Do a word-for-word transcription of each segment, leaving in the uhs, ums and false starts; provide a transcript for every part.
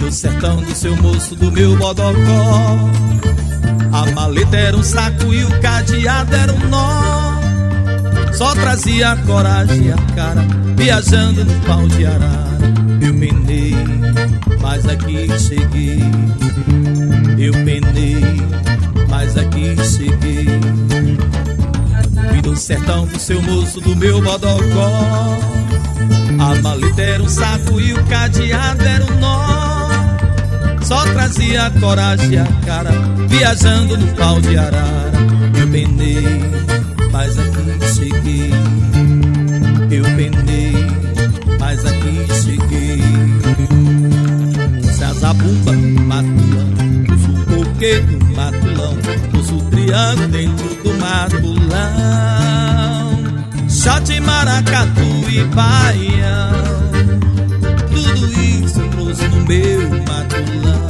do sertão do seu moço, do meu bodocó. A maleta era um saco e o cadeado era um nó. Só trazia a coragem e a cara, viajando no pau de arara. Eu penei, mas aqui cheguei. Eu penei, mas aqui cheguei. Fui do sertão do seu moço, do meu bodocó. A maleta era um saco e o cadeado era um nó. Só trazia a coragem e a cara, viajando no pau de arara. Eu penei, mas aqui cheguei. Eu penei, mas aqui cheguei. Se a zabumba no matulão, uso o coqueiro no matulão, uso o triângulo dentro do matulão. Shot, maracatu e baião, tudo isso eu trouxe no meu matulão.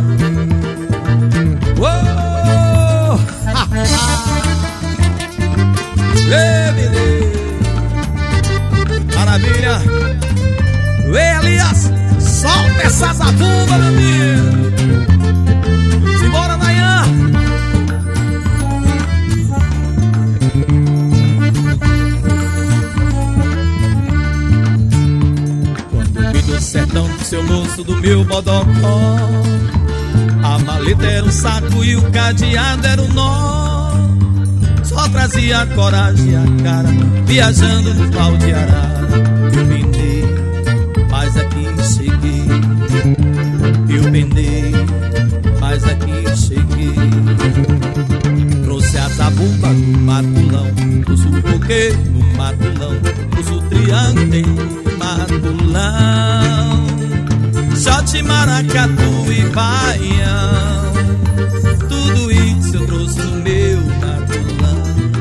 Uou! Ei, beleza! Maravilha! Ei, Elias! Solta essa zabumba, meu amigo! Simbora, Nayan! Quando eu vim do sertão do seu moço, do meu bodocó, a maleta era um saco e o cadeado era um nó. Só trazia a coragem e a cara, viajando no pau de arara. Eu penei, mas aqui cheguei. Eu penei, mas aqui cheguei. Trouxe a zabumba no matulão, trouxe o coqueiro no matulão, trouxe o triângulo no matulão. Shot, maracatu e baião, tudo isso eu trouxe no meu matulão.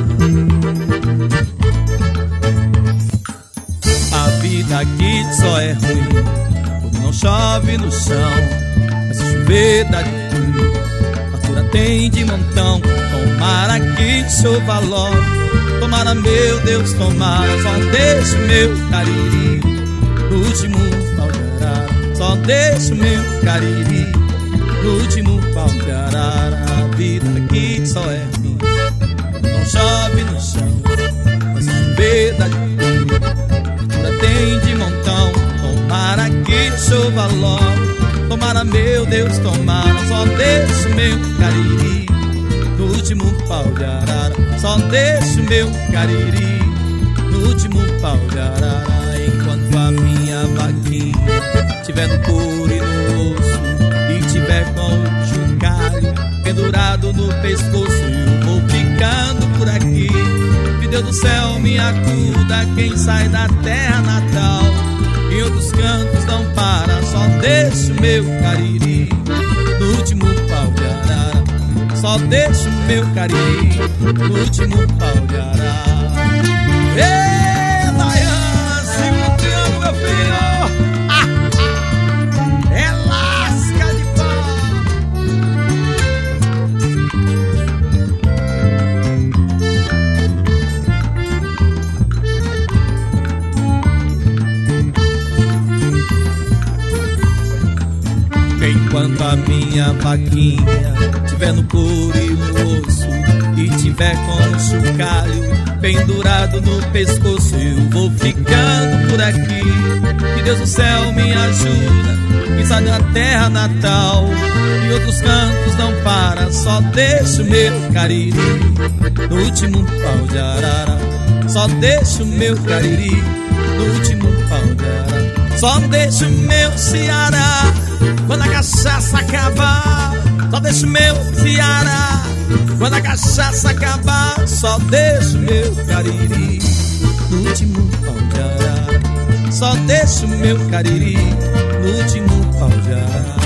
A vida aqui só é ruim quando não chove no chão, mas se chover dá de frio, fartura tem de montão. Tomara que chova logo, tomara, meu Deus, tomara. Só deixa o meu cariri no último pau de arara. Só deixa o meu cariri no último pau de arara. A vida aqui só é ruim quando não chove no chão, mas se chover dá de frio, fartura tem de montão. Tomara que chova logo, tomara, meu Deus, tomara. Só deixa o meu cariri no último pau de arara. Só deixa o meu cariri no último pau de arara. Enquanto a minha vaquinha tiver no couro e no osso, e tiver com o chocalho pendurado no pescoço, eu vou ficando por aqui. Que Deus do céu me acuda, quem sai da terra natal, em outros cantos não para. Só deixa o meu cariri no último pau de arara. Só deixa o meu cariri no último pau de arara. Ei, Nayan, segura o triângulo, meu filho! Ah, ah, é lasca de pau! Enquanto a minha vaquinha tiver no couro e no osso, e tiver com o chocalho pendurado no pescoço, eu vou ficando por aqui. Que Deus do céu me ajuda, quem sai da terra natal, e outros cantos não para. Só deixa o meu cariri no último pau de arara. Só deixa o meu cariri no último pau de arara. Só deixa o meu Ceará quando a cachaça acabar. Só deixa o meu Ceará quando a cachaça acabar. Só deixa o meu cariri no último pau de arara. Só deixa o meu cariri no último pau de arara.